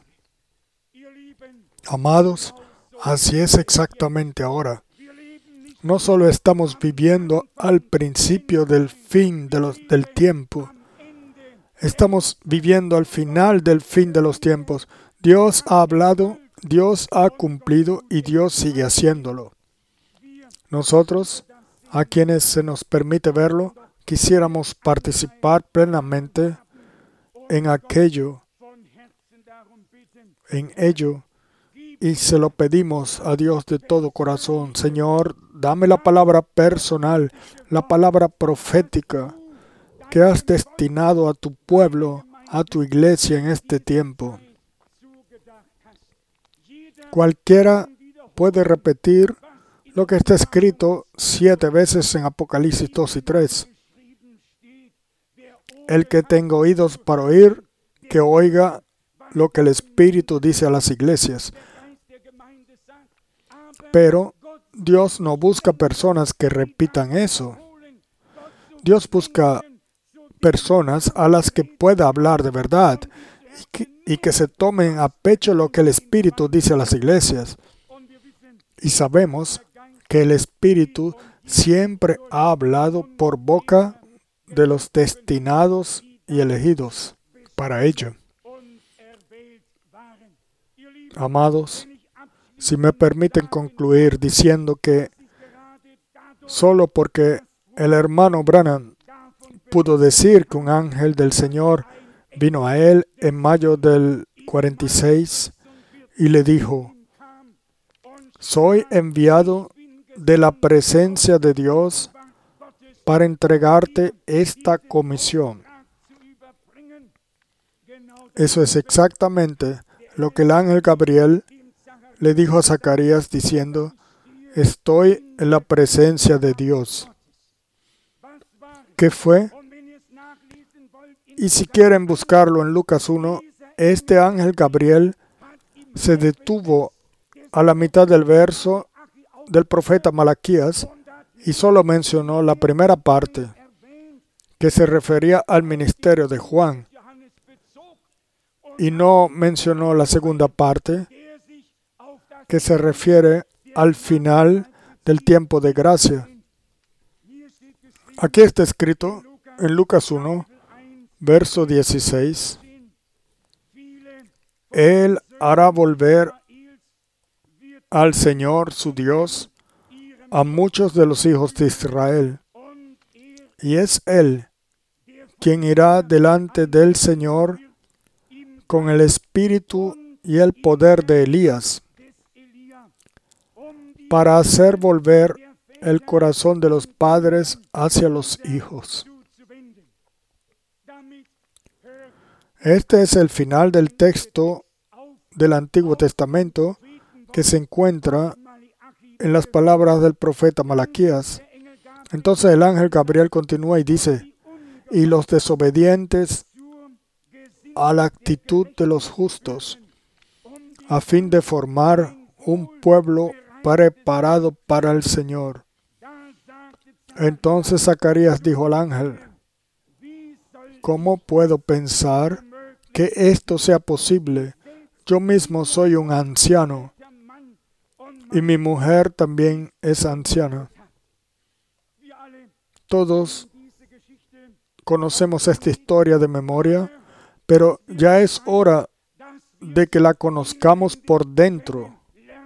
Amados, así es exactamente ahora. No solo estamos viviendo al principio del fin de los, del tiempo, estamos viviendo al final del fin de los tiempos. Dios ha hablado, Dios ha cumplido y Dios sigue haciéndolo. Nosotros, a quienes se nos permite verlo, quisiéramos participar plenamente en aquello, en ello, y se lo pedimos a Dios de todo corazón. Señor, dame la palabra personal, la palabra profética que has destinado a tu pueblo, a tu iglesia en este tiempo. Cualquiera puede repetir lo que está escrito siete veces en Apocalipsis dos y tres. El que tenga oídos para oír, que oiga lo que el Espíritu dice a las iglesias. Pero Dios no busca personas que repitan eso. Dios busca personas a las que pueda hablar de verdad y que, y que se tomen a pecho lo que el Espíritu dice a las iglesias. Y sabemos que el Espíritu siempre ha hablado por boca de los destinados y elegidos para ello. Amados, si me permiten concluir diciendo que solo porque el hermano Branham pudo decir que un ángel del Señor vino a él en mayo del cuarenta y seis y le dijo, soy enviado de la presencia de Dios para entregarte esta comisión. Eso es exactamente lo que el ángel Gabriel le dijo a Zacarías diciendo, estoy en la presencia de Dios. ¿Qué fue? Y si quieren buscarlo en Lucas uno, este ángel Gabriel se detuvo a la mitad del verso del profeta Malaquías y solo mencionó la primera parte, que se refería al ministerio de Juan, y no mencionó la segunda parte, que se refiere al final del tiempo de gracia. Aquí está escrito en Lucas uno, verso dieciséis, Él hará volver al Señor su Dios a muchos de los hijos de Israel, y es Él quien irá delante del Señor con el espíritu y el poder de Elías, para hacer volver el corazón de los padres hacia los hijos. Este es el final del texto del Antiguo Testamento que se encuentra en las palabras del profeta Malaquías. Entonces el ángel Gabriel continúa y dice, y los desobedientes a la actitud de los justos, a fin de formar un pueblo preparado para el Señor. Entonces Zacarías dijo al ángel, ¿cómo puedo pensar que esto sea posible? Yo mismo soy un anciano y mi mujer también es anciana. Todos conocemos esta historia de memoria, pero ya es hora de que la conozcamos por dentro.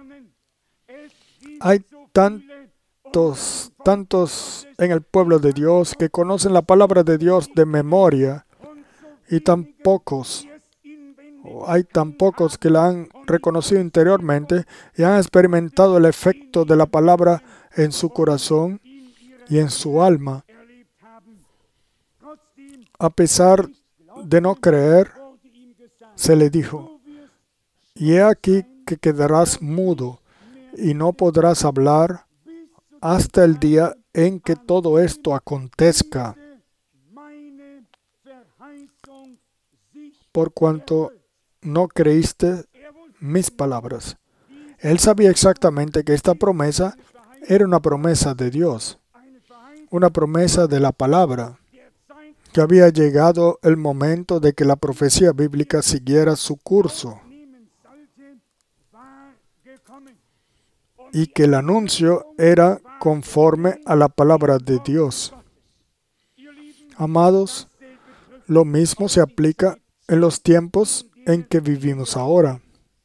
Hay tantos, tantos en el pueblo de Dios que conocen la palabra de Dios de memoria y tan pocos, hay tan pocos que la han reconocido interiormente y han experimentado el efecto de la palabra en su corazón y en su alma. A pesar de no creer, se le dijo, y he aquí que quedarás mudo y no podrás hablar hasta el día en que todo esto acontezca, por cuanto no creíste mis palabras. Él sabía exactamente que esta promesa era una promesa de Dios, una promesa de la palabra, que había llegado el momento de que la profecía bíblica siguiera su curso y que el anuncio era conforme a la palabra de Dios. Amados, lo mismo se aplica en los tiempos en que vivimos ahora.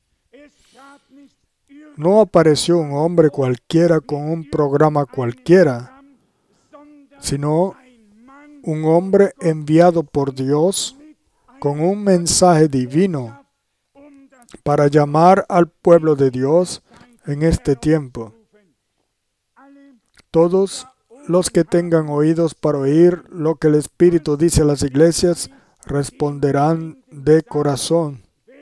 No apareció un hombre cualquiera con un programa cualquiera, sino un hombre enviado por Dios con un mensaje divino para llamar al pueblo de Dios en este tiempo. Todos los que tengan oídos para oír lo que el Espíritu dice a las iglesias responderán de corazón.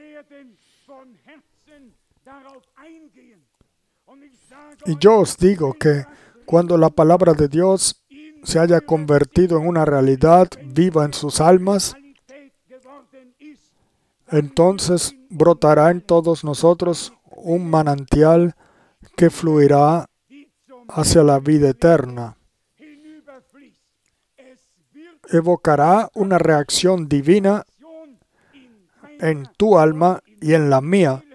Y yo os digo que cuando la palabra de Dios se haya convertido en una realidad viva en sus almas, entonces brotará en todos nosotros un manantial que fluirá hacia la vida eterna. Evocará una reacción divina en tu alma y en la mía,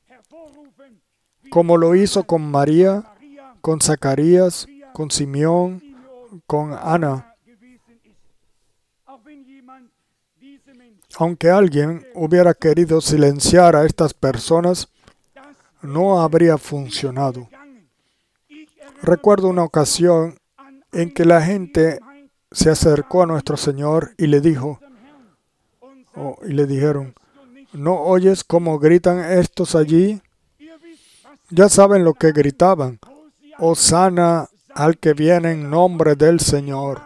como lo hizo con María, con Zacarías, con Simeón, con Ana. Aunque alguien hubiera querido silenciar a estas personas, no habría funcionado. Recuerdo una ocasión en que la gente se acercó a nuestro Señor y le dijo, oh, y le dijeron, ¿no oyes cómo gritan estos allí? Ya saben lo que gritaban. Hosana al que viene en nombre del Señor.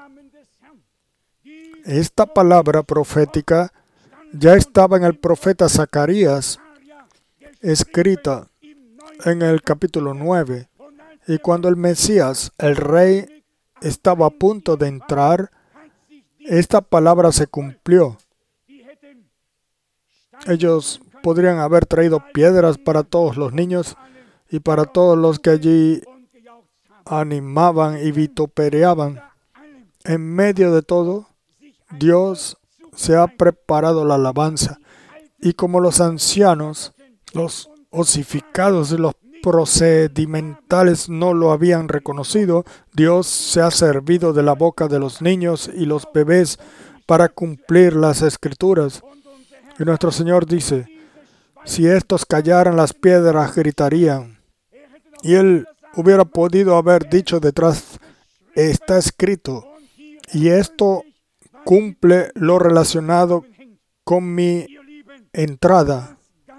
Esta palabra profética ya estaba en el profeta Zacarías, escrita en el capítulo nueve. Y cuando el Mesías, el Rey, estaba a punto de entrar, esta palabra se cumplió. Ellos podrían haber traído piedras para todos los niños y para todos los que allí animaban y vitupereaban. En medio de todo, Dios se ha preparado la alabanza. Y como los ancianos, los osificados y los procedimentales no lo habían reconocido, Dios se ha servido de la boca de los niños y los bebés para cumplir las Escrituras. Y nuestro Señor dice, si estos callaran, las piedras gritarían. Y Él hubiera podido haber dicho detrás, está escrito. Y esto cumple lo relacionado con mi entrada.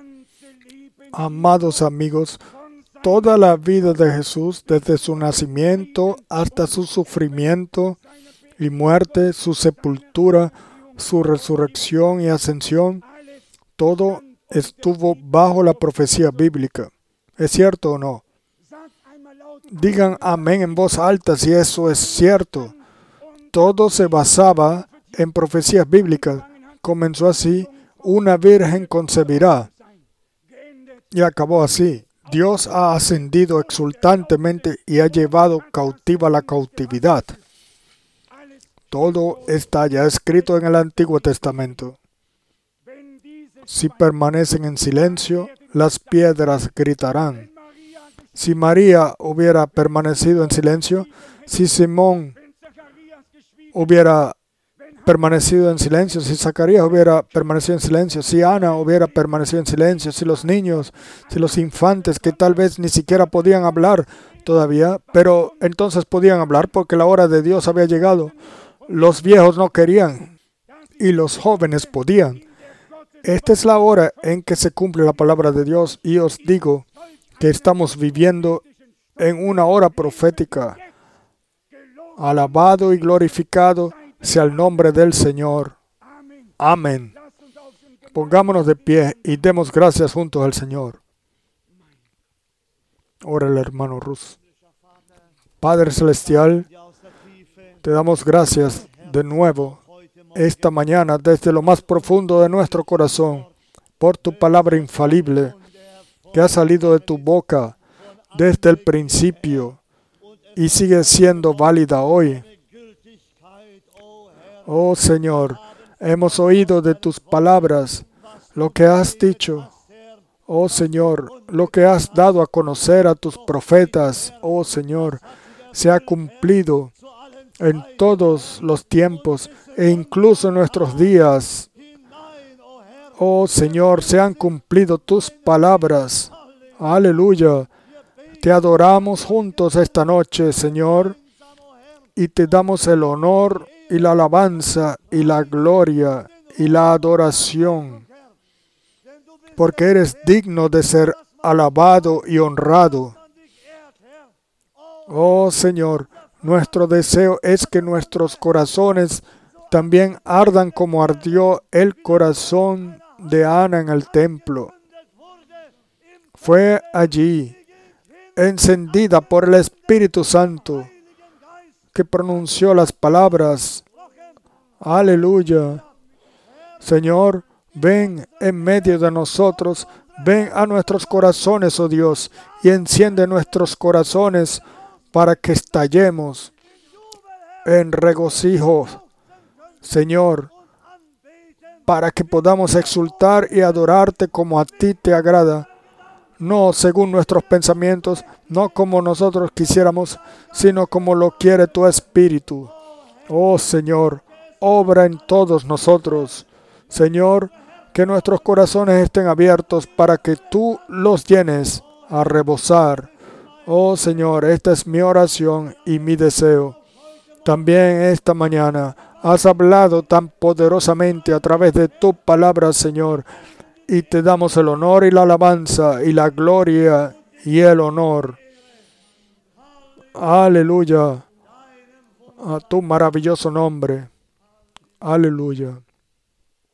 Amados amigos, toda la vida de Jesús, desde su nacimiento hasta su sufrimiento y muerte, su sepultura, su resurrección y ascensión, todo estuvo bajo la profecía bíblica. ¿Es cierto o no? Digan amén en voz alta si eso es cierto. Todo se basaba en profecías bíblicas. Comenzó así, una virgen concebirá. Y acabó así. Dios ha ascendido exultantemente y ha llevado cautiva la cautividad. Todo está ya escrito en el Antiguo Testamento. Si permanecen en silencio, las piedras gritarán. Si María hubiera permanecido en silencio, si Simón hubiera permanecido en silencio, si Zacarías hubiera permanecido en silencio, si Ana hubiera permanecido en silencio, si los niños, si los infantes que tal vez ni siquiera podían hablar todavía, pero entonces podían hablar porque la hora de Dios había llegado. Los viejos no querían y los jóvenes podían. Esta es la hora en que se cumple la palabra de Dios y os digo que estamos viviendo en una hora profética. Alabado y glorificado sea el nombre del Señor. Amén. Pongámonos de pie y demos gracias juntos al Señor. Ora el hermano Rus. Padre Celestial, te damos gracias de nuevo esta mañana desde lo más profundo de nuestro corazón por tu palabra infalible que ha salido de tu boca desde el principio y sigue siendo válida hoy. Oh Señor, hemos oído de tus palabras lo que has dicho. Oh Señor, lo que has dado a conocer a tus profetas, oh Señor, se ha cumplido en todos los tiempos e incluso en nuestros días. Oh Señor, se han cumplido tus palabras. Aleluya. Te adoramos juntos esta noche, Señor, y te damos el honor y la alabanza y la gloria y la adoración, porque eres digno de ser alabado y honrado. Oh Señor, nuestro deseo es que nuestros corazones también ardan como ardió el corazón de Ana en el templo. Fue allí, encendida por el Espíritu Santo, que pronunció las palabras. Aleluya. Señor, ven en medio de nosotros, ven a nuestros corazones, oh Dios, y enciende nuestros corazones para que estallemos en regocijo, Señor, para que podamos exultar y adorarte como a ti te agrada, no según nuestros pensamientos, no como nosotros quisiéramos, sino como lo quiere tu Espíritu. Oh Señor, obra en todos nosotros. Señor, que nuestros corazones estén abiertos para que tú los llenes a rebosar. Oh Señor, esta es mi oración y mi deseo. También esta mañana has hablado tan poderosamente a través de tu palabra, Señor, y te damos el honor y la alabanza y la gloria y el honor. Aleluya. A tu maravilloso nombre. Aleluya.